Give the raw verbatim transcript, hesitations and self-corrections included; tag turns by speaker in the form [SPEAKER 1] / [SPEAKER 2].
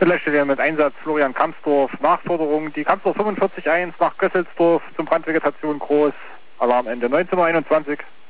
[SPEAKER 1] Leitstelle mit Einsatz Florian Kamsdorf. Nachforderung, die Kamsdorf fünfundvierzig eins nach Gösselsdorf zum Brandvegetation groß. Alarmende neunzehn Uhr einundzwanzig.